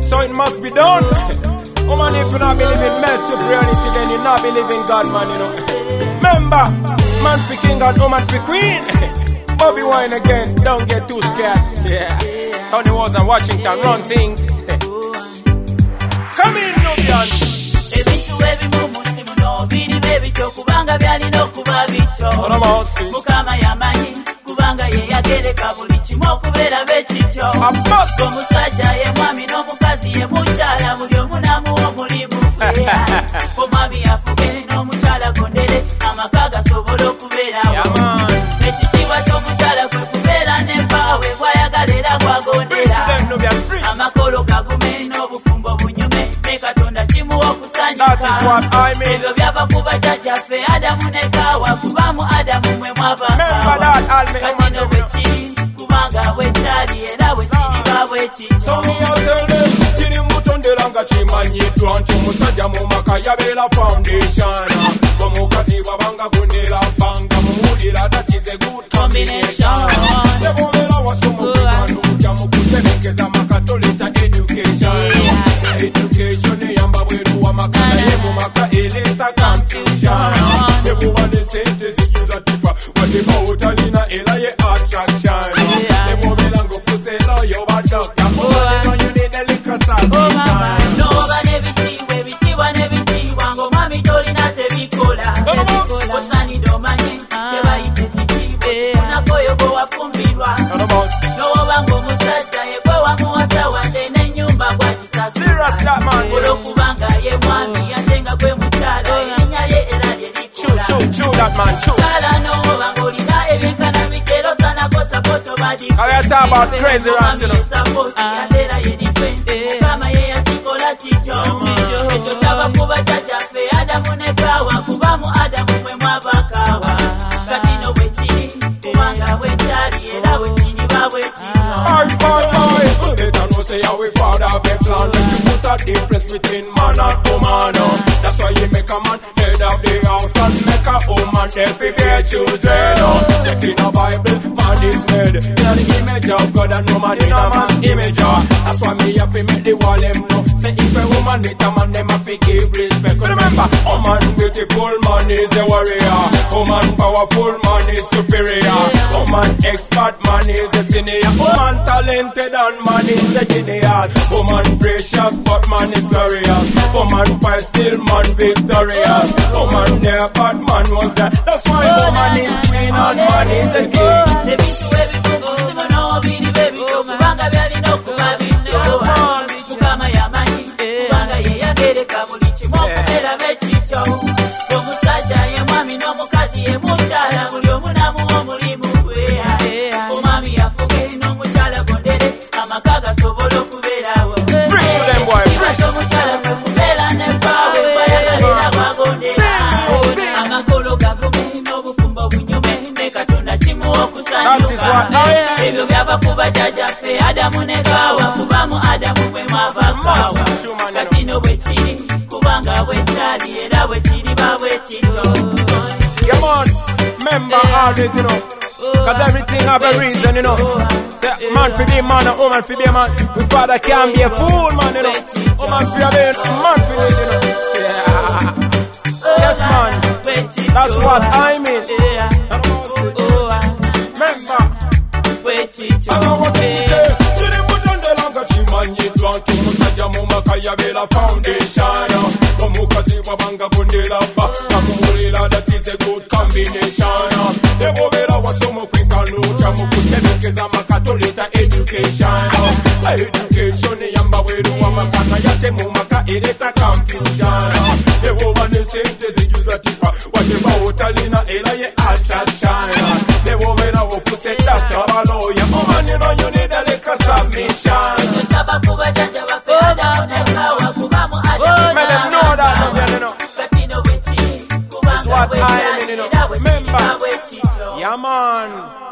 So it must be done. Woman, if you not believe in male superiority, then you not believe in God, man, you know. Remember, man for king and woman for queen. Bobby Wine again, don't get too scared. Yeah, Tony Walls and Washington run things. Come in, Nubian. Biri baby kubanga byali no kuba bito mukama yamanyi kubanga ye yagereka buli kimu okubeera bekityo omusajja ye mwami n'omukazi ye mukyala buli omu n'amuwa omulimu omwami yafuge n'omukyala kondere amaka gasobola okubeerawo ekitiibwa ky'omukyala kwe kubeera n'empaawe bw'ayagala era bw'agondera amakolo gagume n'obufumbo bunyume ne katonda kimuwa okusanyuka ebyo byava ku bajjajjaffe Adamu ne Kaawa kubamu Adamu mwe mwavanga kati no bwe kiri kubanga bwe kyali era bwe kiriba bwe kityo kiri mutondera nga kimanyiddwa nti omusajja mu maka yabeera foundation omukazi bwabanga gondera bbanga muwulira that is a good combination nebwobeera wasomukumanujja mu kuterekeza maka toleta education eyamba bweru wamaka naye mu maka eleeta confusion nebwoba ne sente zijuza tipa watepa otalina era ye attraction nebwobeera ng'ofuse lawyer oba doctor oba you need a liquor salvation noba nebitiibwa nebitiibwa ng'omwami tolina tebikola osanidde omanye kyebayita ekitiibwa onakoyo gwe wafumbirwa nowoba ng'omusajja ye gwe wamuwasa wadde n'ennyumba gwakisasula olwokubanga ye mwami yatenga gwe mukyala erinnya lye era lye likola kyala nowoba ng'olina ebyenkana bikero sanakosa kotobadikesapoti yateera ye difensi mukama ye yakikola kityo ekyo kyava ku bajjajjaffe Adamu ne Kaawa kubamu Adamu mwe mwava Kaawa kati no bwe kiri kubanga bwe kyali era bwe kiriba bwe kityo. They don't know say how we proud of a plan. Like you put a difference between man and woman. That's why you make a man head of the house and make a woman every bear children. Check in a Bible, man is made in the image of God and woman in a man's image. That's why me have to make the wall them know. Say if a woman with a man, them have to give respect. Remember, woman beautiful, man is a warrior. Woman powerful, man is superior. Woman expert, man is a senior. Woman talented and man is a genius. Woman precious, but man is glorious. Woman fight still, man victorious. Woman near, but man was there. That's why woman is queen and man is a king. Mukama yamanyi kubanga ye yagereka buli kimu okubeera bekityo omusajja ye mwami n'omukazi ye mukyala buli omu n'amuwa omulimu gwe omwami yafuge n'omukyala gondere amaka gasobola okubeerawo omukyala kwe kubeera n'empaawe bwayagalera bwagondera amakolo gagume n'obufumbo bunyume ne katonda kimuwa okusanyuka ebyo byava ku bajjajjaffe Adamu ne Kaawa kubamu Adamu mwe mwava Kaawa kati no bwe kiri kubanga bwe kyali era bwe kiriba bwe kityo. Come on, remember always, you know, cause everything have a reason, you know. Say, man for be man and woman for be man. We father can't be a fool, man, you know. Woman for be man for be, you know. Yeah. Yes, man. That's what I mean. Remember, I know what you say. Chimanyiddwa nti omusajja mu maka yabeera foundation omukazi bwabanga gondera bba namuwulira that is a good combination ne bw'obeera wasoma okwekaluuta mu kuterekeza maka toleta education eyamba bweru wamaka naye ate mu maka ereeta confusion ne bw'oba ne sente zijuza tipa wateba otalina era ye attraction ne bw'obeera ofuse doctor abaloya omanino you need a liquor submission. That's what I mean, you know. Remember, yeah, man.